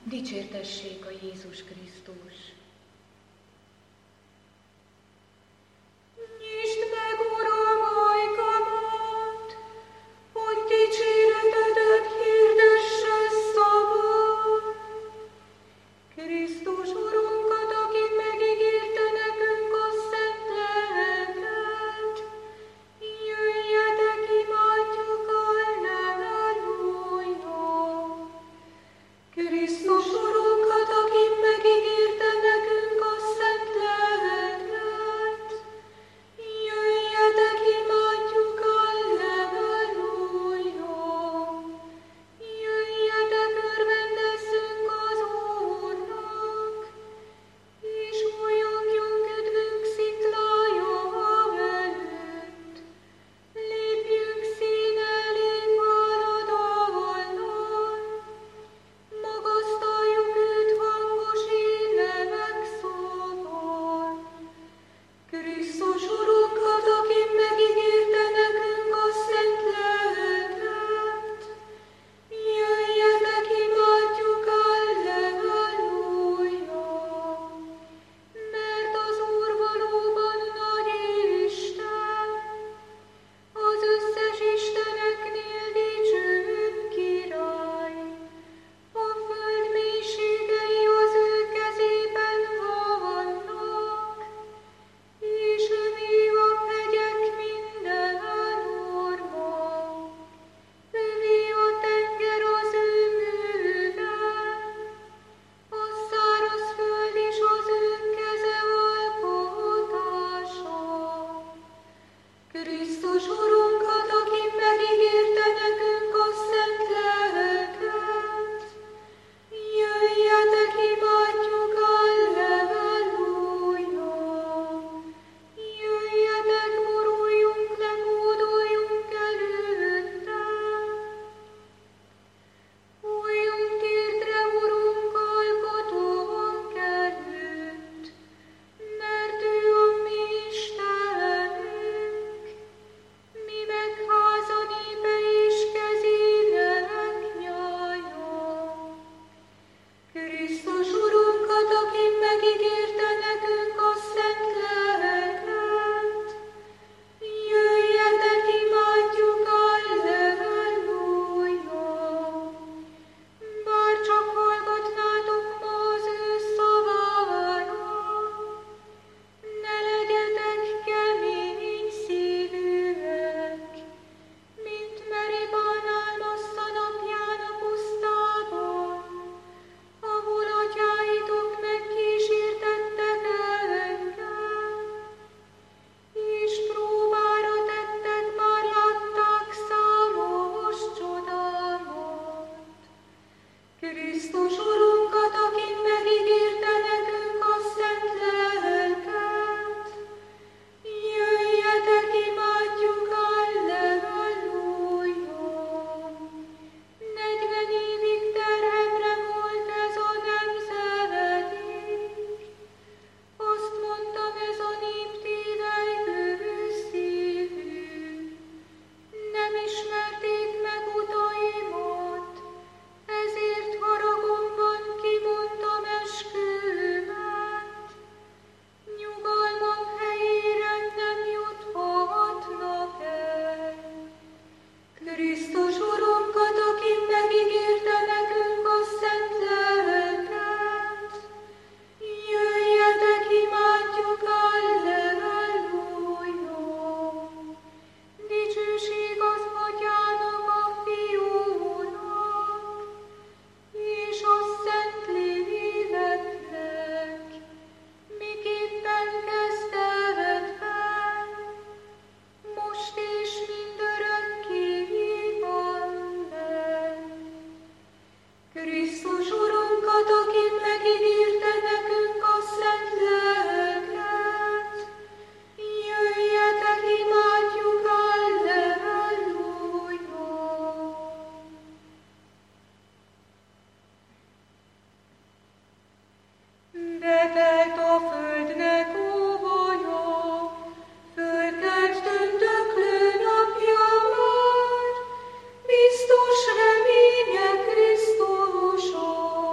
Dicsértessék a Jézus Krisztus! Nyisd meg, Uram, ajkamat, hogy dicséretedet hirdesse szavon. Krisztus Urunkat, aki megígérte nekünk a szent lelket, jöjjetek, imádjuk, halleluja! Krisztus Urunkat, aki megígérte nekünk a szent lelket, jöjjetek, imádjuk, halleluja! Jöjjetek, örvendezzünk az Úrnak, és újongjon üdvünk sziklája előtt. Lépjünk szín elé váradallan, magasztaljuk őt hangos énemek szóval. Krisztus Urunkat, aki megígérte nekünk a szent lelket, jöjjetek, imádjuk, halleluja! Mert az Úr valóban nagy Isten, az összes isteneknél dicsőbb király. A föld mélységei az ő kezében vannak, és övé a hegyek minden orma. Övé a tenger az ő műve, a száraz föld is az ő keze alkotása. Krisztus Urunkat, aki megígérte nekünk a szent lelket, jöjjetek, imádjuk, halleluja! Jöjjetek, boruljunk le, hódoljunk előtte. Fújjunk térdre, Urunk, alkotónk előtt, mert ő a mi Istenünk, mi meg háza népe és kezének nyája. Krisztus Urunkat, aki megígérte nekünk a szent lelket, jöjjetek, imádjuk, halleluja! Bár csak hallgatnátok ma az ő szavára, ne legyetek kemény szívűek, mint Meribán Álmassza napján a pusztában, ahol atyáitok megkísértettek engem, és próbára tettek, bár látták számos csodámat. Krisztus Urunkat, aki megígérte nekünk a szent lelket, jöjjetek, imádjuk, halleluja! 40 évig terhemre volt ez a nemzedék, azt mondtam, ez a nép tévelygő szívű. Nem ismerték meg utaimat, ezért haragomban kimondtam esküvőmet. Nyugalmam helyére nem juthatnak el. Krisztus Urunkat, aki megígérte nekünk a szent lelket, jöjjetek, imádjuk, halleluja! Dicsőség az Atyának, a Fiúnak, és a Szentléleknek, miképpen kezdetben, most és mindörökké. Amen. Krisztus Urunkat, aki megígérte nekünk a szent lelket, jöjjetek, imádjuk, halleluja! Betelt a földnek óvaja, fölkelt tündöklő napja már, biztos reménye Krisztuson.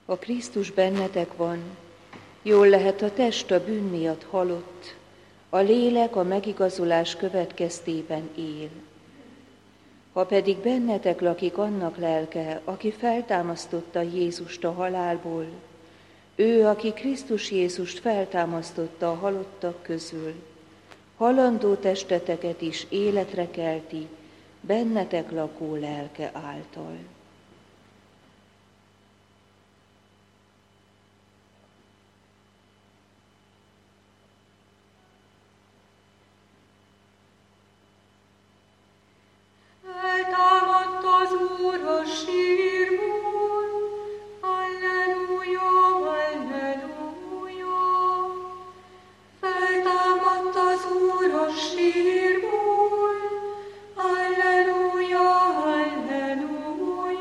Ha Krisztus bennetek van, jól lehet a test a bűn miatt halott, a lélek a megigazulás következtében él. Ha pedig bennetek lakik annak lelke, aki feltámasztotta Jézust a halálból, ő, aki Krisztus Jézust feltámasztotta a halottak közül, halandó testeteket is életre kelti, bennetek lakó lelke által. Feltámadt az Úr a sírból, halleluja, halleluja. Feltámadt az Úr a sírból, halleluja, halleluja.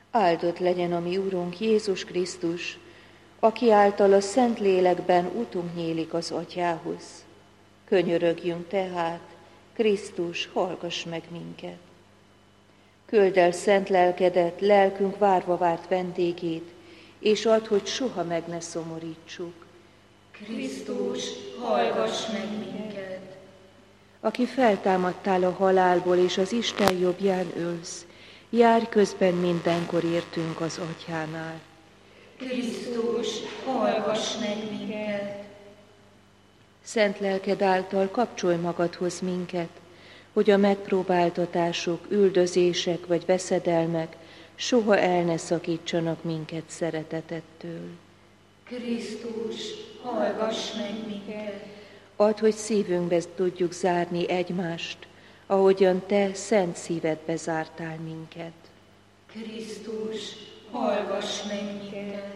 Áldott legyen a mi Urunk Jézus Krisztus, aki által a Szentlélekben utunk nyílik az Atyához. Könyörögjünk tehát, Krisztus, hallgass meg minket. Küld el szent lelkedet, lelkünk várva várt vendégét, és add, hogy soha meg ne szomorítsuk. Krisztus, hallgass meg minket! Aki feltámadtál a halálból, és az Isten jobbján ülsz, járj közben mindenkor értünk az Atyánál. Krisztus, hallgass meg minket! Szent lelked által kapcsolj magadhoz minket, hogy a megpróbáltatások, üldözések vagy veszedelmek soha el ne szakítsanak minket szeretetettől. Krisztus, hallgass meg minket! Add, hogy szívünkbe tudjuk zárni egymást, ahogyan te szent szívedbe zártál minket. Krisztus, hallgass meg minket!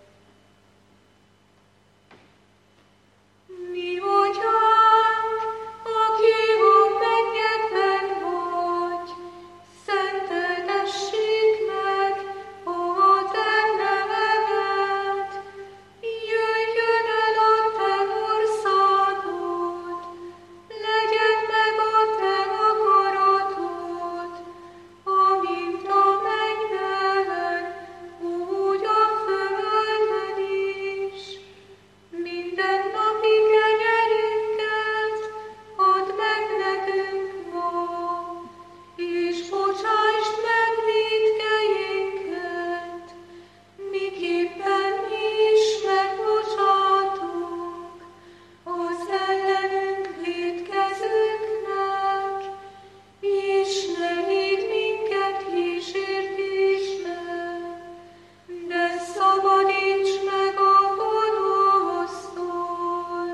Mi Atyánk, aki a mennyekben vagy, szenteltessék meg a te nevedet, jöjjön el a te országod, legyen meg a te akaratod, amint a mennyben, úgy a földön is. Minden napi kenyerünket add meg nekünk ma, és bocsásd meg vétkeinket, miképpen mi is megbocsátunk az ellenünk vétkezőknek, és ne vidd minket kísértésbe, de szabadíts meg a gonosztól.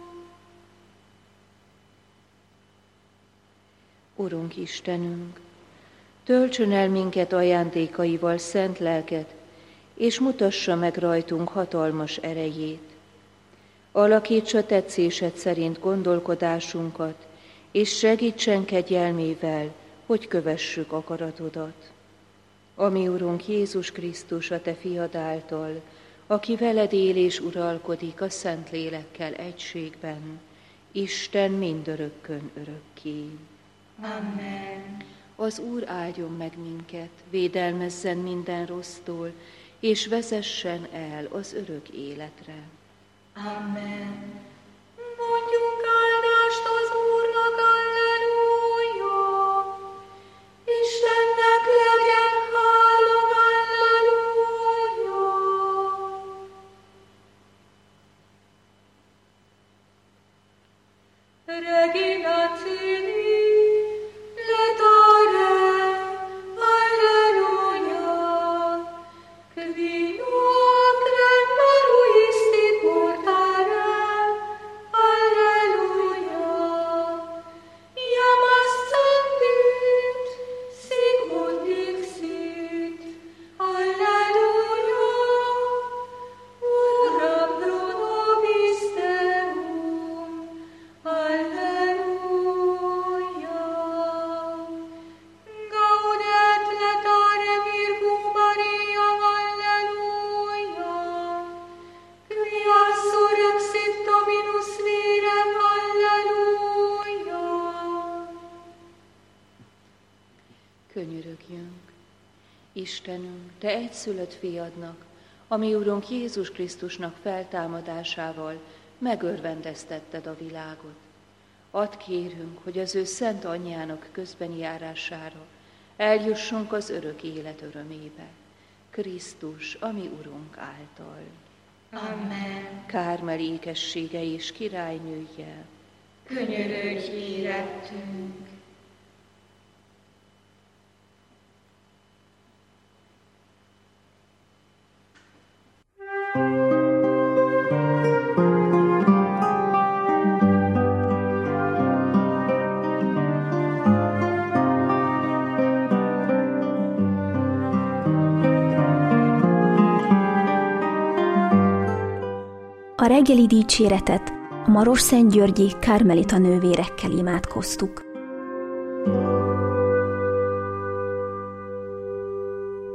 Urunk Istenünk, töltsön el minket ajándékaival szent lelked, és mutassa meg rajtunk hatalmas erejét. Alakítsa tetszésed szerint gondolkodásunkat, és segítsen kegyelmével, hogy kövessük akaratodat. Ami Urunk Jézus Krisztus, a te fiad által, aki veled él és uralkodik a Szentlélekkel egységben, Isten mindörökkön örökké. Amen. Az Úr áldjon meg minket, védelmezzen minden rossztól, és vezessen el az örök életre. Amen. Mondjunk áldást az Úrnak, alleluja! Istennek legyen hála, alleluja! Regina Cili, letare, alleluia! Quio acrem maruisti portare, alleluia! Iamas sandit, sicut dixit, alleluia! Ora pro nobis Deum, alleluia! Gaudet letare Virgum Maria, alleluia! Quia surrexit Dominus virem, alleluia! Könyörögjünk! Istenünk, te egyszülött fiadnak, a mi Urunk Jézus Krisztusnak feltámadásával megörvendeztetted a világot. Add kérünk, hogy az ő szent anyjának közbeni járására eljussunk az örök élet örömébe. Krisztus, a mi Urunk által. Amen. Kármel ékessége és királynője, Könyörögj érettünk. A reggeli dicséretet a Marosszentgyörgyi Kármelita nővérekkel imádkoztuk.